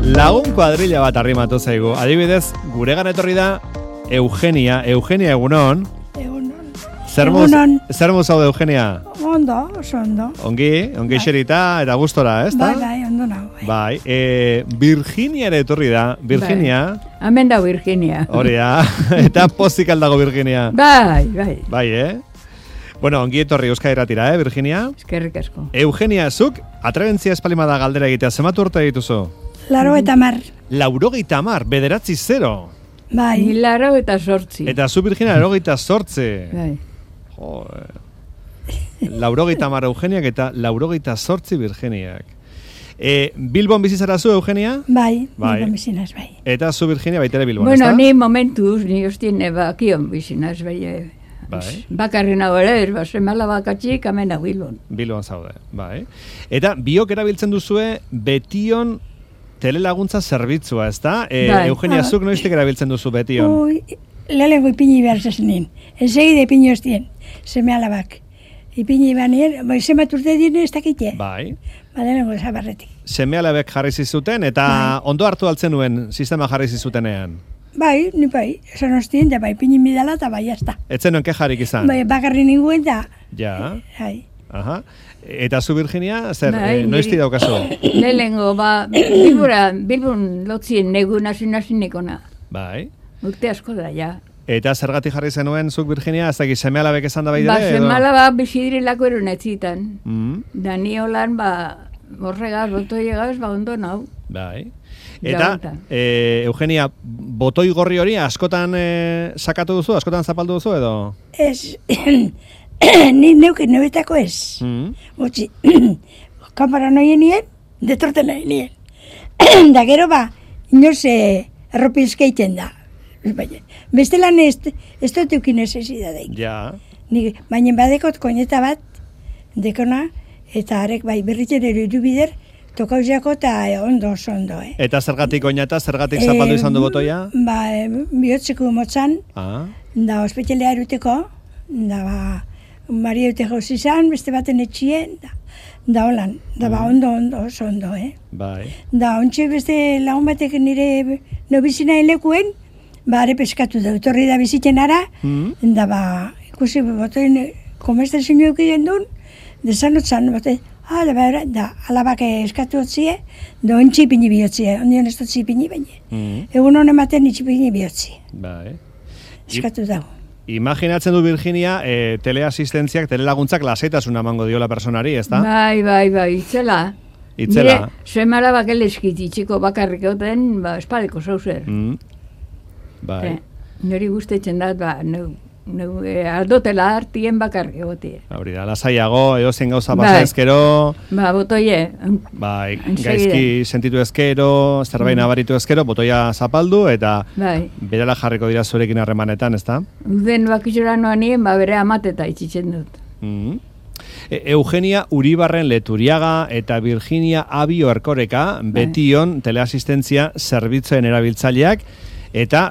Lagun kuadrilla bat arrimatu zaigu. Adibidez, guregan etorri da Eugenia. Eugenia, egunon. Egunon. Zer zaude, Eugenia? Ondo, oso ondo. Ongi xerita eta gustora, ez da? Bai, ondo nago. Bai, Virginia ere etorri da. Virginia. Bai. Hemen da Virginia. Hori da, eta pozik aldago Virginia. Bai. Bai, Bueno, ongi etorri Euskadi Irratira, Virginia? Eskerrik asko. Eugenia, zuk atrebentzia espalimada galdera egitea, zenbat urte dituzu? 80. 80, 9-0. Bai. 88. Eta zu, Virginia, 88. Bai. Joder. 80 Eugeniak eta 88 Virginiak. Bilbon bizizara zu, Eugenia? Bai, Bilbon bizinaz, bai. Eta zu, Virginia, baitere Bilbon, bueno, ezta? ni momentuz, ni hostien bakion bizinaz, bai. Bai. Bakarren hau ere, semala bakatxik, amena Bilbon. Bilbon zaude, bai. Eta biok erabiltzen duzue betion telelaguntza zerbitzua, ezta? Bai. Eugenia, zuk noiztik erabiltzen duzu betion? Lehenko ipini behar zezen. Ezegi de ipini hostien, seme alabak. Ipini behar nien, zemat urte dine ez dakite. Bai. Badenengo zabarretik. Seme alabek jarri zizuten, eta ondo hartu altzen nuen sistema jarri zizutenean. Bai, ni bai, esan hostien, da bai, ipini midala eta bai, jazta. Etzen nuen kejarik izan? Bai, bakarri ninguen da. Ja. Bai. Aha. Eta zu, Virginia, zer, Bai, noizti daukazu? Lehengo, Bilbon lotzien negu nasinekona. Bai. Urte asko da, ja. Eta zergatik jarri zenuen zuk, Virginia, ez dakit seme alabek esan da bai Ba, dira? seme alabak bizidirelako erunetzitan. Da ni holan, horregaz, botoiegaz, ondo nau. Bai. Eta, Eugenia, botoi gorri hori askotan sakatu duzu, askotan zapaldu duzu edo? Ez, ni neubetako ez. Motzi, kanpara noien nien, detorten nahi nien. Da gero inoz erropizka iten da. Bestelan ez dut eukin nesesidadeik. Ja. Baina badekot koineta bat, dekona, eta arek bai berritzen irubider, tokauzako eta ondo. Eta zergatik oinata, zergatik zapaldu izan du botoia? Bihotzeko motzan, da ospitzelea eruteko, da Maria Eute jauz izan, beste baten etxien, da holan, da oso ondo, Bai. Da ontsi beste lagun batek nire nobizina helekuen, are peskatu da, etorri da biziten ara, da ikusi botoin komestazio eukien duen, desanotzan, da alabak eskatu otzie, da ontsi pini bihotzie, ondion ez dutzi pini baina. Egun honen ematen itxi pini bihotzie. Bai. Eskatu dago. Imaginatzen du, Virginia, teleasistentziak, telelaguntzak lasaitasuna emango diola personari, ezta? Bai, itzela. Itzela. Nire, seme alabak eleskit itxiko bakarrik egoten, espadeko zauzer. Bai. Nori guztetzen dat, aldotela hartien bakarrik egotie. Hori da, lasaiago, edozein gauza pasa ezkero. Botoie. Bai, gaizki sentitu ezkero, zerbait nabaritu ezkero, botoia zapaldu, eta berela jarriko dira zurekin harremanetan, ezta? Uden bakizora noan nien, bere amateta itxitzen dut. Eugenia Uribarren Leturiaga eta Virginia Abio Erkoreka, betion teleasistentzia zerbitzuen erabiltzaileak, eta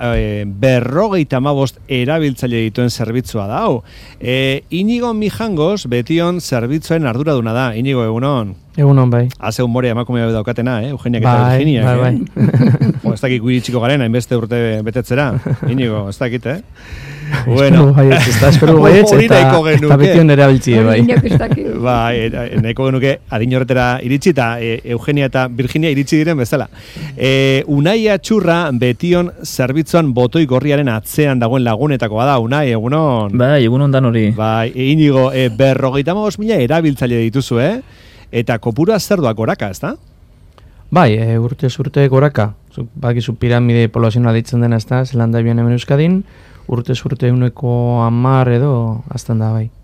55 erabiltzaile dituen zerbitzua da, hau. Inigo Mijangos, betion zerbitzuen arduraduna da. Inigo, egunon? Egunon, bai. Haze humore emakumea daukatena, Eugenia eta Virginia. Bai. Ez dakit guiritxiko garen, hainbeste urte betetzera. Inigo, ez dakit, Bueno, espero baietz, eta betion erabiltzie, bai. Bai, nahiko genuke adin horretara iritsi, eta Eugenia eta Virginia iritsi diren bezala. Unai Atxurra, betion zerbitzuan botoi gorriaren atzean dagoen lagunetakoa da. Unai, egunon? Bai, egunon dan hori. Bai, Inigo, 55.000 erabiltzaile dituzu, eta kopurua zer doak goraka, ez da? Bai, urtez urte goraka. Bakizu piramide poblazionala ditzen dena, ez da, Zelanda bian hemen Euskadin, urtez urte 110 edo azten da, bai.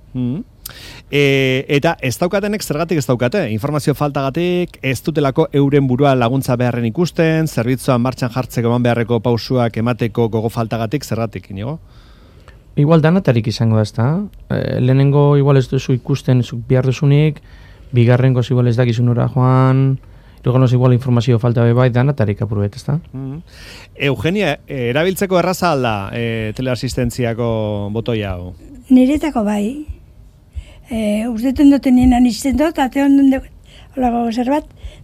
Eta ez daukatenek zergatik ez daukate? Informazio faltagatik, ez dutelako euren burua laguntza beharren ikusten, zerbitzuan martxan jartzeko eman beharreko pausuak emateko gogo faltagatik, zergatik, Inigo? Igual danatarik izango da, ez da. Lehenengo igual ez duzu ikusten zuk behar duzunik, bigarrengo igual ez dakizun ora joan, Luganos igual informazio falta bai danatarik apurbet, ez da? Eugenia, erabiltzeko erraza alda teleasistentziako botoia hau? Niretako bai. Urteten duten nien anisten dut, ate ondun dut, holago zer bat,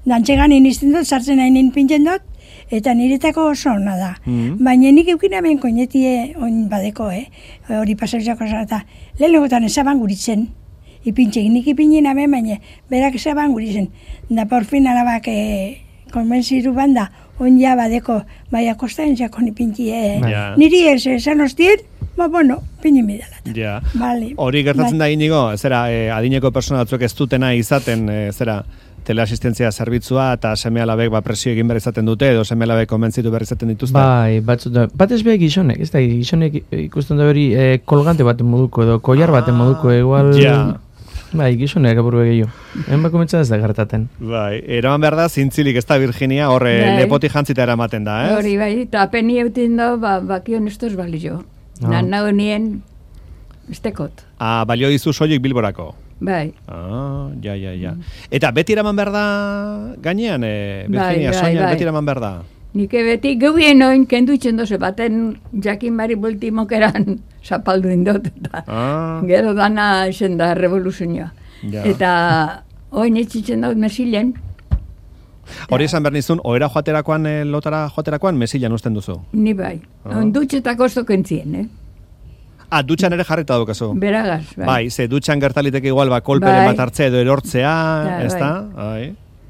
Dantxegan inizten dut, sartzen nahi pintzen dut, eta niretako oso ona da. Baina nik eukina ben koinetie oin badeko, hori pasauzako eta lehenengotan ezaban guritzen. Ipintxek, nik ipinin aben, baina berak ezaban guritzen. Da porfin alabak konbentziru banda, oin ja badeko, bai akostaen jakon ipintie. Niri esan hostien, bueno, pinin bidala. Ja. Vale. Hori gertatzen da inigo, zera, adineko persona batzuk ez dutena izaten, zera, teleasistentzia zerbitzua eta seme-alabek presio egin behar izaten dute, edo seme-alabek konbentzitu behar izaten dituzte? Bai, batez behar gizonek, ez da, gizonek ikusten da hori kolgante baten moduko, edo koiar baten moduko, igual... Bai, gizonek apur begio. Enbako mentza ez da gertaten. Bai, eraman behar da, zintzilik ez da Virginia, horre lepoti jantzita eramaten da, ez? Hori, bai, eta apeni eutin da, bakion estos balio. Nau nien, estekot. Balio dizu soilik Bilborako? Bai. Ja. Eta beti eraman behar da gainean, Virginia, soinean beti eraman behar da? Nike beti geubien oin kendu itxen doze, baten jakin bari bultimokeran zapaldu indot, eta gero dana esen da revoluzioa. Eta oin etxitzen dut mesilen. Hori esan behar nizun, oera joaterakoan, lotara joaterakoan, mesilan usten duzu? Ni bai, dutxetako zokentzien, dutxan ere jarrita dukazu? Beragaz, bai. Bai, ze dutxan gertaliteke igual, kolpere bat hartzea edo erortzea, ez da? Bai.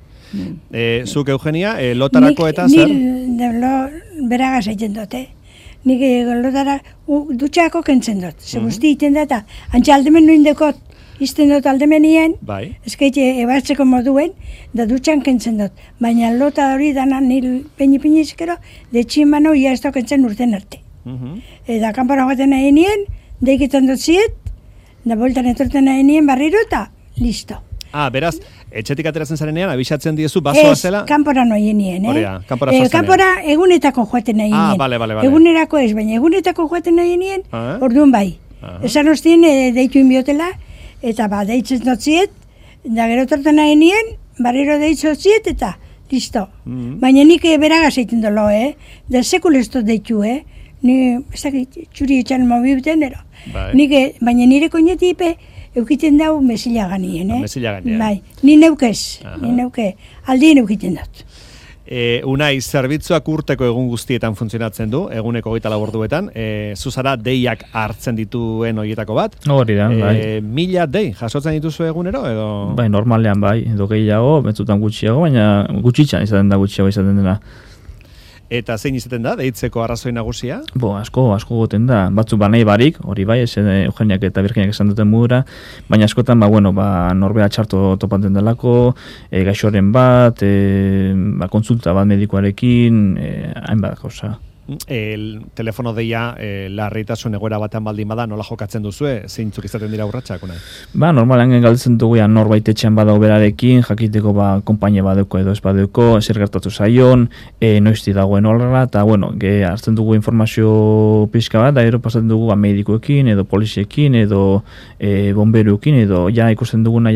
Zuk Eugenia, lotarako eta zer? Nik beragaz egiten dut, Nik lotara dutxako kentzen dut. Ze guzti egiten dut, antxe aldemen nuen dekot, izten dut aldemenien, ezkeite ebatzeko moduen, da dutxan kentzen dut. Baina lota hori dana nil peini-pinizkero, detxin mano ia ez kentzen urten arte. Eta kanpora joaten nahi nien, deiketan dut ziet, da boltan etorten nahi nien barriro eta listo. Beraz, etxetik ateratzen zarenean, abisatzen diezu, bazoa zela? Ez, kanpora noien nien, kanpora zozenean. Kanpora egunetako joaten nahi nien. Bale. Egunerako ez, baina egunetako joaten nahi nien, orduan bai. Esan hostien deitu inbiotela, eta deitzen dut ziet, da gero torten nahi nien, barriro deitzen ziet, eta listo. Baina nik beragaz egiten dolo, da sekul ez dut deitu, ni, ez dakit, txuri etxan mobibten, baina nire koinetipe, eukiten dau mesila ganien, Mesila ganien. Bai, ni neukez, aldien eukiten dut. Unai, zerbitzuak urteko egun guztietan funtzionatzen du, eguneko 24 orduetan, zuzara deiak hartzen dituen horietako bat? Hori da, bai. 1000 dei, jasotzen dituzu egunero, edo? Bai, normalean bai, edo gehiago, betzutan gutxiago, baina gutxitxan izaten da gutxiago izaten dena. Eta zein izaten da, deitzeko arrazoi nagusia? Asko goten da. Batzu nahi barik, hori bai, Eugeniak eta Virginiak esan duten mudura, baina askotan, norbea txarto topatzen delako, gaixoren bat, kontsulta bat medikoarekin, hainbat gauza. Telefono deia larritasun egoera batean baldin bada, nola jokatzen duzue, zeintzuk izaten dira urratsak, unai? Normalan galtzen dugu norbait etxean badau berarekin, jakiteko konpainia badeuko edo ez badeuko, zer gertatu zaion, noizti dagoen horrela, eta hartzen dugu informazio pixka bat, da ero pasatzen dugu medikoekin, edo poliziekin, edo bomberuekin, edo ikusten duguna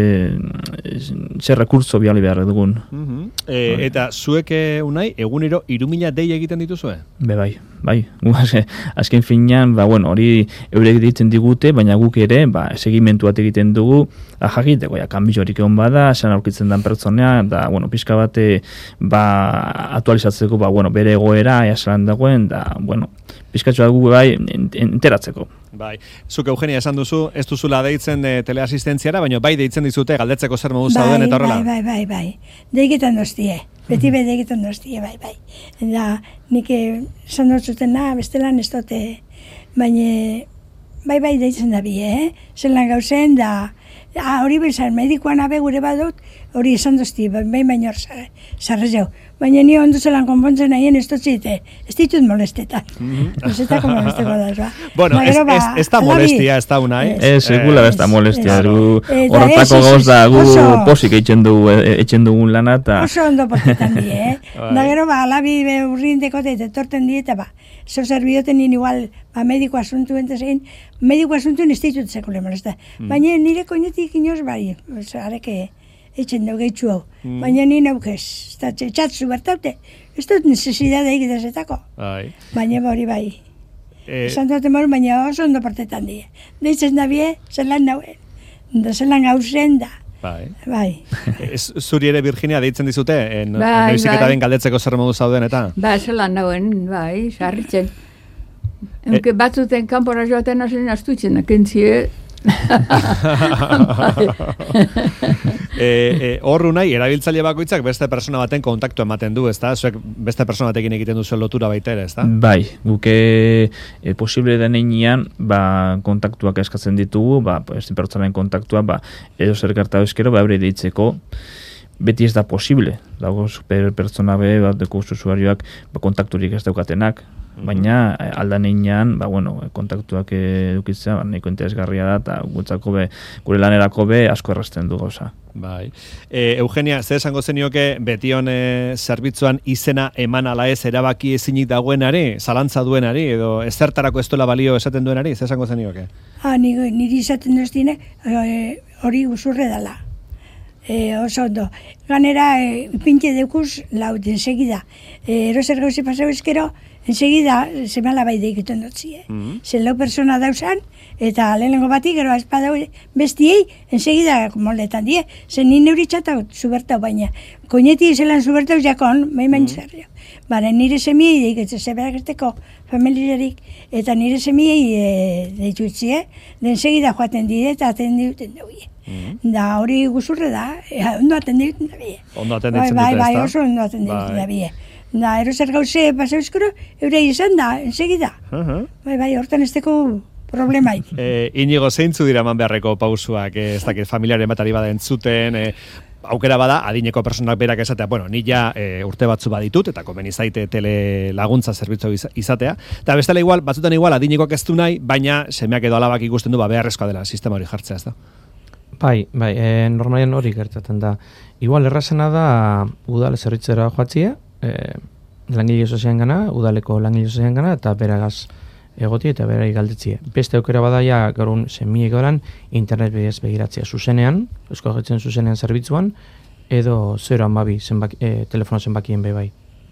zer rekurtso biali behar dugun. Eta zuek, unai, egunero 3000 dei egiten dituzue? Bai. Azken finean, hori eurek ditzen digute, baina guk ere, segimentuat egiten dugu, jakiteko, kanbio horik egon bada, esan aurkitzen den pertsonea, da, pixka bate, aktualizatzeko, bere egoera, esan dagoen, da, pixkatxoa dugu, enteratzeko. Bai, zuk Eugenia esan duzu, ez duzula deitzen teleasistentziara, baina bai deitzen dizute galdetzeko zer modu zauden eta horrela? Bai. Deiketan doztie. Beti deiketan doztie, bai. Da, nik esan dut bestelan ez dute, baina bai deitzen da bi, zelan gauzen, da, hori bezan, medikoan abe gure badut, hori esan doztie, baina hor zarrezeu. Baina ni ondo zelan konpontzen nahien ez dut zite, ez ditut molestetan. Ez eta molesteko da. Bueno, ez da molestia, ez da unai. Segula ez da molestia. Horretako gauz da, gu posik etxen dugun lana. Oso ondo portetan di, Da gero, alabi urrin dekote, etorten di, eta zo zerbioten nien igual, mediko asuntu entezein, mediko asuntu ez ditut sekule molesta. Baina nire koinetik inoz bai, areke, etxen dugu gehitzu hau. Baina ni naukez, eta txatzu bertaute, ez dut necesidade egitezetako. Baina hori bai. Esan duten moru, baina oso ondo portetan die. Deitzen da bie, zelan nauen. Da zelan gauzen da. Bai. Zuri ere Virginia deitzen dizute, noiziketa den galdetzeko zer modu zauden eta? Zelan nauen, sarritzen. Eunke batzuten kanpora joaten hasen astutzen, akentzie. Horru nahi, erabiltzaile bakoitzak beste persona baten kontaktu ematen du, ezta? Zuek beste persona batekin egiten duzu lotura baita ere, ezta? Bai, guke posible denean, kontaktuak eskatzen ditugu, ez pertsonaren kontaktua, edo zer gertatu ezkero, eure deitzeko, beti ez da posible. Dago super pertsona be, deko usuarioak kontakturik ez daukatenak, baina aldan einean, kontaktuak edukitzea, nahiko interesgarria da, eta gutzako gure lanerako asko errazten du gauza. Bai. Eugenia, zer esango zenioke betion zerbitzuan izena eman ala ez erabaki ezinik dagoenari, zalantza duenari, edo ezertarako ez duela balio esaten duenari, zer esango zenioke? Niri izaten duztine, hori usurre dela. Oso ondo. Ganera, pintxe deukuz, laut, ensegida. Erozer gauze pasau ezkero, ensegida, semala bai deikuten dutzi. Zer lau persona dauzan, eta lehenengo batik, gero azpadau bestiei, ensegida moldetan die. Zer nire horitzata zubertau baina. Koineti zelan zubertau jakon, behin zerrio. Bara, nire semiei deiketzen, zeberak esteko familiarik, eta nire semiei deitutzie, ensegida joaten dire, eta atendi duten dauie. Da hori guzurre da, ondo atenditzen da bie. Ondo atenditzen dute, ez da? Bai, oso ondo atenditzen da bie. Da, erozer gauze pasa euskero, eure izan da, ensegida. Bai, hortan ez teko problemai. Inigo, zeintzu dira man beharreko pausuak, ez dakit familiaren batari bada entzuten, aukera bada, adineko personak berak esatea, ni ja urte batzu baditut, eta komeni zaite telelaguntza zerbitzu izatea, eta bestela igual, batzutan igual, adinekoak ez du nahi, baina semeak edo alabak ikusten du, beharrezkoa dela sistema hori jartzea, ez da? Bai, normalian hori gertatzen da. Igual errazena da udale zerbitzera joatzia, langile sozian gana, udaleko langile sozian gana, eta beragaz egoti eta berai galdetzia. Beste aukera badaia gaurun semiek oran internet bidez begiratzea zuzenean, eusko agetzen zuzenean zerbitzuan, edo 012 telefono zenbakien bai.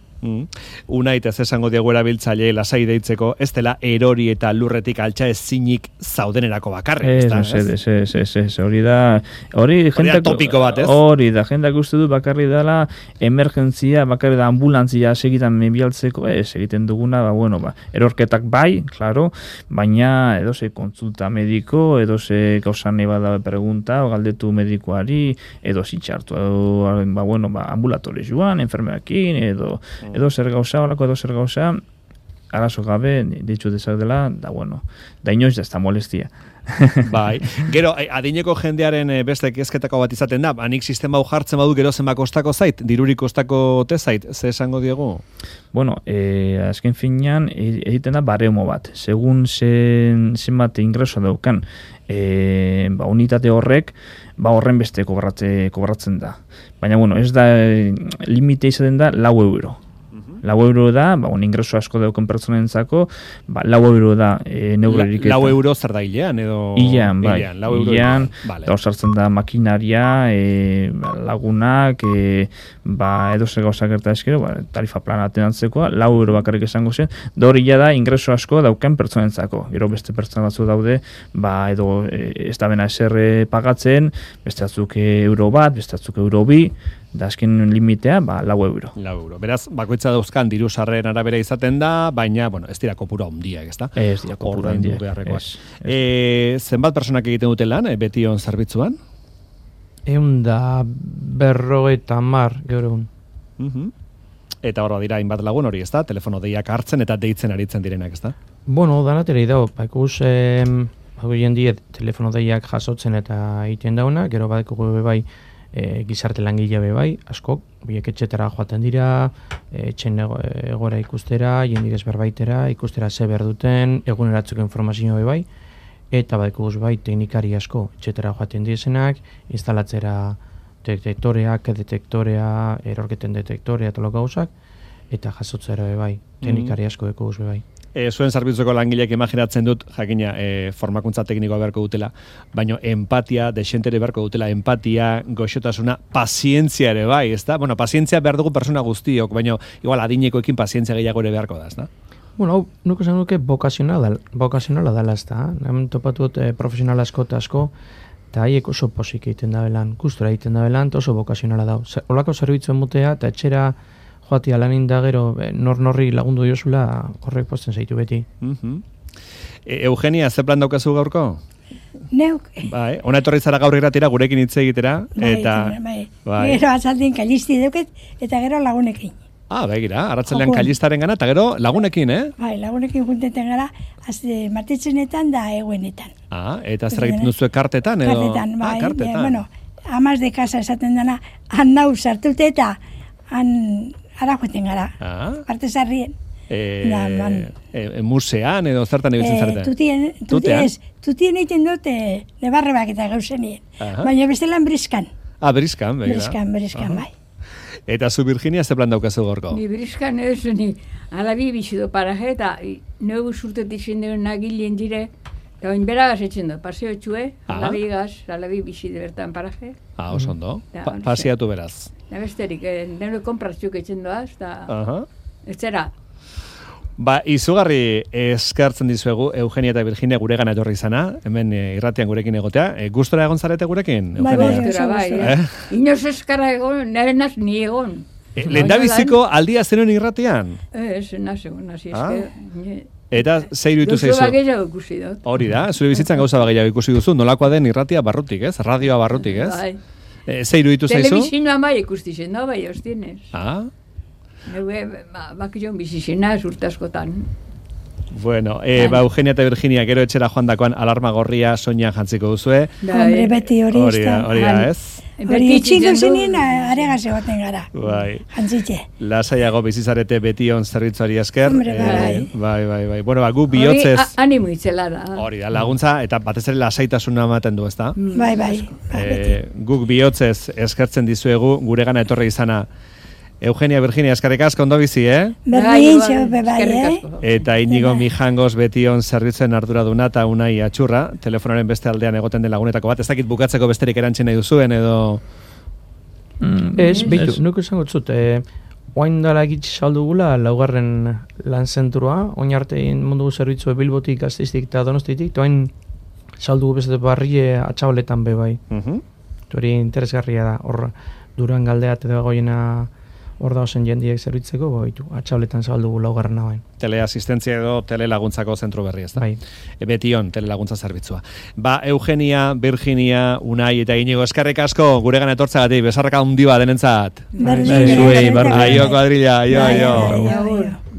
Unait ez esango diegu erabiltzaile lasai deitzeko, ez dela erori eta lurretik altxa ezinik zaudenerako bakarrik, ez, hori da, topiko bat, ez? Hori da, jendak uste du bakarri dela emergentzia, bakarri da ambulantzia segitan mebialtzeko, egiten duguna, erorketak bai, claro, baina edo ze kontsulta mediko, edo ze gauzan bada pregunta, o galdetu medikoari, edo zitxartu, ambulatore joan, enfermeakin, edo zer gauza, arazo gabe, ditxu dezak dela, da inoiz da ez da molestia. Bai, gero, adineko jendearen beste kezketako bat izaten da, anik sistema hau jartzen badu gero zenba kostako zait, dirurik kostako te zait, ze esango diegu? Azken finean, egiten da baremo bat, segun zenbat ingreso daukan, unitate horrek, horren beste kobratzen da. Baina, ez da, limite izaten da 4 euro. 4 euro da, ingreso asko dauken pertsonentzako, 4 euro da neurorik eta. 4 euro zer da hilean, edo? Hilean, da osartzen da makinaria, lagunak, edo zer gauza gerta eskero, tarifa plana atenantzekoa, 4 euro bakarrik esango zen, da hori da ingreso asko dauken pertsonentzako. Gero beste pertsona batzu daude, edo ez da bena eser pagatzen, beste batzuk euro bat, beste batzuk euro 2, da azken limitea, 4 euro. 4 euro. Beraz, bakoitza dauzkan diru sarreren arabera izaten da, baina, ez dira kopura handiak, ez da? Ez dira kopura handiak. Zenbat personak egiten dute lan, betion zerbitzuan? 150 gaur egun. Eta hor dira hainbat lagun hori, ez da? Telefono deiak hartzen eta deitzen aritzen direnak, ez da? Danatera dago, ikuz, hoien diet telefono deiak jasotzen eta egiten dauna, gero badeko bai, gizarte langile bai, askok, biek etxetara joaten dira, etxen egora ikustera, jendik ezberbaitera, ikustera ze behar duten, eguneratzeko informazio bai, eta badikuguz bai, teknikari asko etxetara joaten dizenak, instalatzera detektorea, detektorea, erorketen detektorea, tolo gauzak, eta jasotzera bai, teknikari asko dekuguz bai. Zuen zerbitzuko langileak imaginatzen dut, jakina, formakuntza teknikoa beharko dutela, baina empatia, desentere beharko dutela, empatia, goxotasuna, pazientzia ere bai, ez da? Pazientzia behar dugu persona guztiok, baina igual adinekoekin pazientzia gehiago ere beharko da, ez da? Nuko zen bokazionala dela, ez da? Hemen topatu profesional asko eta asko, eta haiek oso posik egiten da belan, gustora egiten da belan, oso bokazionala da. Olako zerbitzuen mutea, eta etxera joatia lanin da gero, norri lagundu diozula, horrek posten zaitu beti. Eugenia, ze plan daukazu gaurko? Neuk. Bai, ona etorri zara gaur irratira gurekin hitz egitera, eta... Bai. Gero azaldien kalisti duket, eta gero lagunekin. Begira, arratzalean kalistaren gana, eta gero lagunekin, Bai, lagunekin junteten gara, martitzenetan da eguenetan. Eta zer egiten duzu kartetan, edo? Kartetan, bai. Kartetan. Bueno, amaz de casa esaten dana, han nau sartute eta han ara joeten gara. Parte zarrien. Musean edo zertan ibiltzen zareten? Tutien egiten dute nebarrebak eta gauzenien. Baina bestelan briskan. Briskan, begira. Briskan, bai. Eta zu, Virginia, ze plan daukazu gorko? Ni briskan ez, ni alabi bizido paraje, eta nugu surtetik zindeun nagilien dire, eta oin beragaz etxen du, paseo txue, alabi bizido bertan paraje. Oso ondo, paseatu beraz. Da besterik, nire konpratzuk etxen doaz, eta ez zera. Izugarri eskertzen dizuegu Eugenia eta Virginia guregana etorri izana, hemen irratian gurekin egotea. Gustora egon zarete gurekin, Eugenia? Bai. Inoz eskara egon, nire naz ni egon. Lehendabiziko aldia zenuen irratian? Ez, naz egon, nazi esker. Eta ze iruditu zaizu? Gauza bageiago ikusi dut. Hori da, zure bizitzan gauza bageiago ikusi duzu, nolakoa den irratia barrutik, ez? Radioa barrutik, ez? Bai. Ze iruditu zaizu? Telebizioan bai ikusti zen, bai, hostienez. Bakilon bizizena urtaskotan. Bueno, Eugenia eta Virginia gero etxera joan dakoan alarma gorria soinean jantziko duzue. Hombre, beti hori da, ez? Hori itxiko zenien aregaz egoten gara. Bai. Jantzitxe. Lasaiago bizizarete beti on zerbitzuari esker. Hombre, bai. Bueno, gu bihotzez... Hori animo itzela da. Hori da, laguntza, eta batez ere lasaitasuna ematen du, ezta? Bai. Guk bihotzez eskertzen dizuegu guregana etorri izana. Eugenia, Virginia, eskerrik asko ondo bizi, Berdin, xeope bai, Eta Inigo Mijangos betion zerbitzuen arduraduna eta Unai Atxurra, telefonaren beste aldean egoten den lagunetako bat. Ez dakit bukatzeko besterik erantzen nahi duzuen, edo... Ez, behitu, nuko esango txut, oain dara egitxe saldugula, laugarren lan zentrua, oin arte mundugu zerbitzue Bilbotik, Gasteiztik eta Donostitik, eta oain saldugu beste barrie atxaboletan be bai. Hori interesgarria da, hor Duran galdea eta goiena hor da osen jendiek zerbitzeko, atxauletan zabaldugu laugarren hauen. Teleasistentzia edo telelaguntzako zentro berri, ez da? Bai. Betion, telelaguntza zerbitzua. Eugenia, Virginia, Unai eta Inigo, eskerrik asko, guregan etortzagatik, besarraka handi bat denentzat. Aio, kuadrilla, aio.